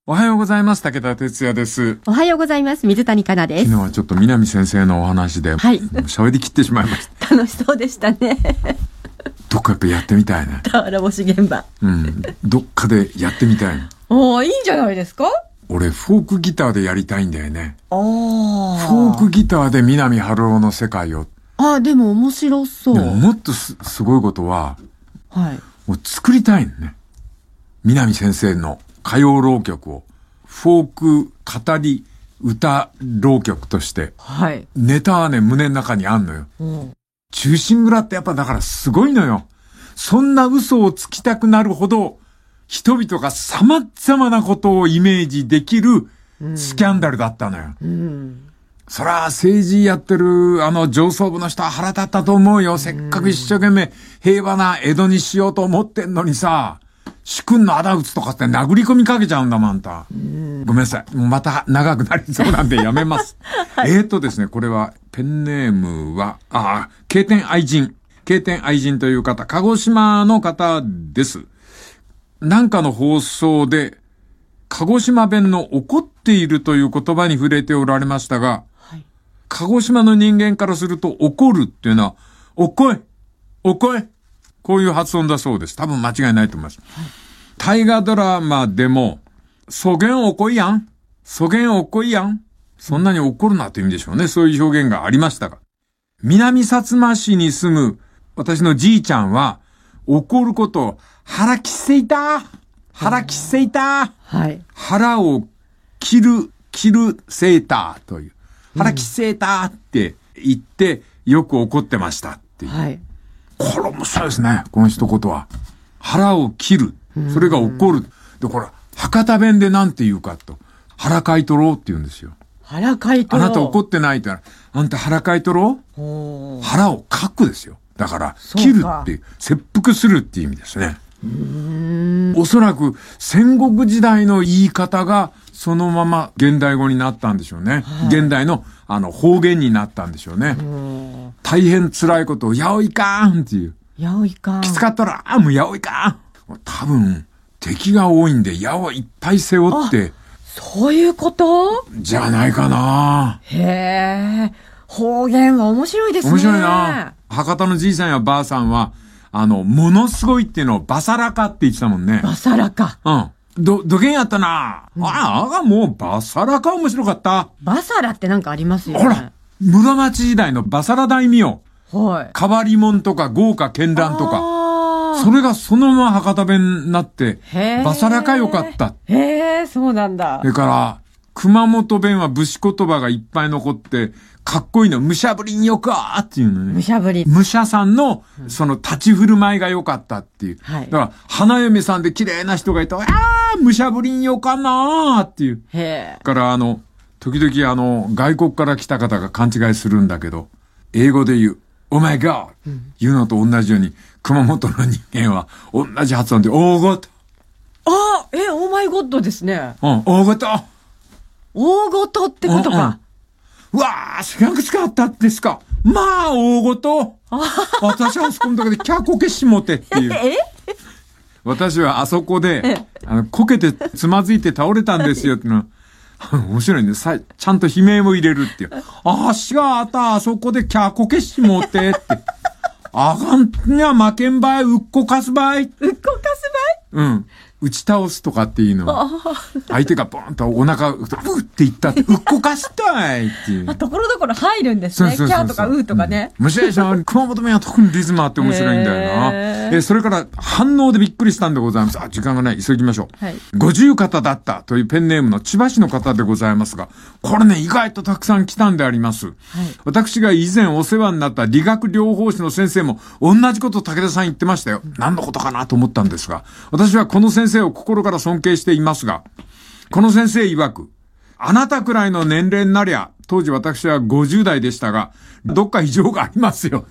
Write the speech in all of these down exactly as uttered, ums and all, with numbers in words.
おはようございます。武田哲也です。 おはようございます。水谷香奈です。 昨日はちょっと南先生のお話で、はい、喋り切ってしまいました。 楽しそうでしたね。 どっかやっぱやってみたいね。 俵星現場。 うん。どっかでやってみたい。 おー、いいんじゃないですか？ 俺、フォークギターでやりたいんだよね。 あー。 フォークギターで南春夫の世界を。 あー、でも面白そう。 でももっと す, すごいことは、 はい。 もう作りたいのね。南先生の歌謡浪曲を。フォーク語り歌浪曲として、 はい、 ネタはね胸の中にあんのよ、うん、忠臣蔵ってやっぱだからすごいのよ。そんな嘘をつきたくなるほど人々が様々なことをイメージできるスキャンダルだったのよ、うんうん、そら政治やってるあの上層部の人は腹立ったと思うよ。せっかく一生懸命平和な江戸にしようと思ってんのにさ、主君の仇討つとかって殴り込みかけちゃうんだもん、あんた。ごめんなさい。もうまた長くなりそうなんでやめます。はい、えーとですね、これは、ペンネームは、ああ、経典愛人。経典愛人という方、鹿児島の方です。なんかの放送で、鹿児島弁の怒っているという言葉に触れておられましたが、はい、鹿児島の人間からすると怒るっていうのは、おっこいおっこいこういう発音だそうです。多分間違いないと思います。はい、大河ドラマでも、そげんおこいやん。そげんおこいやん。そんなに怒るなという意味でしょうね。そういう表現がありましたが。南薩摩市に住む私のじいちゃんは、怒ることを腹きせいた腹きせいた、はい、腹を切る、切るせいたという。腹きせいたって言ってよく怒ってましたっていう。はい、これ面白いですね。この一言は。腹を切る。それが怒る。で、これ、博多弁でなんて言うかと。腹かいとろうって言うんですよ。 腹かいとろう。 あなた怒ってないって言ったら、あんた腹かいとろう？腹をかくですよ。だから、切るっていう、切腹するっていう意味ですね。うーん、おそらく戦国時代の言い方がそのまま現代語になったんでしょうね。はい、現代のあの方言になったんでしょうね。う大変辛いことをやおいかんっていう。 やおいかん。 きつかったら、あ、もうやおいかん。多分、敵が多いんで矢をいっぱい背負って。 そういうことじゃないかな。 へえ。方言は面白いですね。 面白いな。博多のじいさんやばあさんは、あの、ものすごいっていうのをバサラカって言ってたもんね。 バサラカ。 うん。ど、どげんやったな。うん、ああ、もうバサラカ面白かった。 バサラってなんかありますよね。 ほら、室町時代のバサラ大名。はい。変わり者とか豪華絢爛とか。それがそのまま博多弁になって、バサラカよかった。 へえ、そうなんだ。 それから、熊本弁は武士言葉がいっぱい残って、かっこいいの。武者ぶりによかーっていうのね。 武者ぶり。 武者さんの、その立ち振る舞いが良かったっていう。はい。だから、花嫁さんで綺麗な人がいたら、あー、武者ぶりによかなーっていう。へー。だから、あの、時々あの、外国から来た方が勘違いするんだけど、英語で言う、Oh my God、うん、言うのと同じように、熊本の人間は同じ発音で、大ごと。 ああ、え、オーマイゴッドですね。 うん、大ごと。 大ごとってことか。うんうん、 うわー、知らんくつかあったんですか。まあ、大ごと。私はあそこの中でキャーこけしもてっていう。え私はあそこで、あの、こけてつまずいて倒れたんですよってのは、面白いね。さ、ちゃんと悲鳴も入れるっていう。あしがあた、あそこでキャーこけしもてって。あかんにゃ負けんばい、うっこかすばい。うっこかすばいうん。打ち倒すとかっていうのは、相手がボーンとお腹、うっていったって、うっこかしたいっていう。 ところどころ入るんですね。そうそうそうそうキャーとかうとかね。 むしろしょ、熊本弁は特にリズムあって面白いんだよな。え、それから反応でびっくりしたんでございます。あ、時間がない。急ぎましょう。はい。五十肩だったというペンネームの千葉市の方でございますが、これね、意外とたくさん来たんであります。はい。私が以前お世話になった理学療法士の先生も同じこと武田さん言ってましたよ。うん、何のことかなと思ったんですが、私はこの先生を心から尊敬していますが、この先生曰く、あなたくらいの年齢になりゃ、当時私はごじゅう代でしたが、どっか異常がありますよ。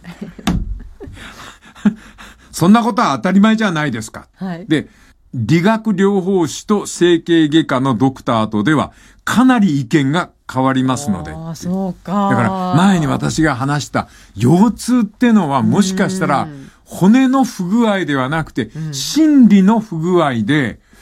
そんなことは当たり前じゃないですか。はい、で、理学療法士と整形外科のドクターとでは、かなり意見が変わりますので。 ああ、そうか。 だから前に私が話した腰痛ってのはもしかしたら骨の不具合ではなくて、心理の不具合で、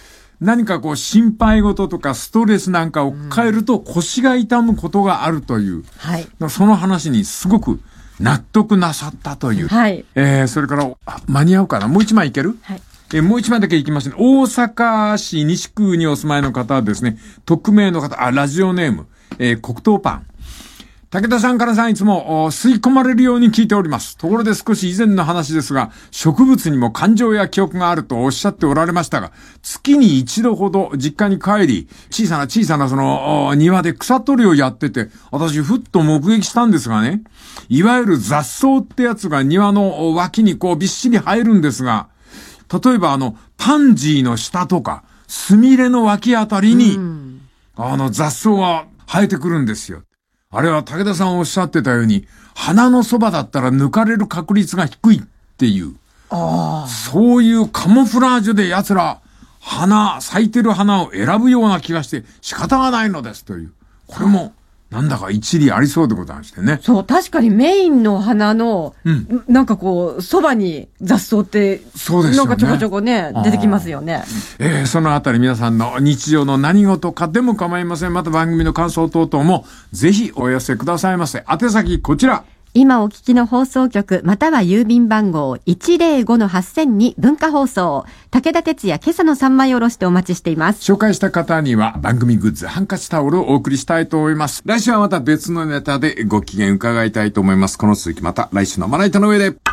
何かこう心配事とかストレスなんかを抱えると腰が痛むことがあるという、 はい、 その話にすごく納得なさったという、 はい、 えー、それから間に合うかな、もう一枚いける？はい、えー、もう一枚だけいきますね。大阪市西区にお住まいの方はですね、匿名の方、あ、ラジオネーム、えー、黒糖パン。武田さんからさんいつも吸い込まれるように聞いております。ところで少し以前の話ですが、植物にも感情や記憶があるとおっしゃっておられましたが、月に一度ほど実家に帰り、小さな小さなその庭で草取りをやってて、私ふっと目撃したんですがね、いわゆる雑草ってやつが庭の脇にこうびっしり生えるんですが、例えばあのパンジーの下とかスミレの脇あたりに、あの雑草が生えてくるんですよ。あれは武田さんおっしゃってたように、花のそばだったら抜かれる確率が低いっていう。ああ。そういうカモフラージュで奴ら、花、咲いてる花を選ぶような気がして仕方がないのですという。これも、なんだか一理ありそうでございましてね。 そう、確かにメインの花の、うん、なんかこう、そばに雑草って、 そうですよね。 なんかちょこちょこね、出てきますよね。 えー、そのあたり皆さんの日常の何事かでも構いません。また番組の感想等々も、ぜひお寄せくださいませ。宛先こちら。 今お聞きの放送局、または郵便番号 いちまるごのはっせんに文化放送。武田鉄矢今朝の三枚おろしでお待ちしています。 紹介した方には番組グッズ、ハンカチタオルをお送りしたいと思います。来週はまた別のネタでご機嫌伺いたいと思います。この続きまた来週のまな板の上で。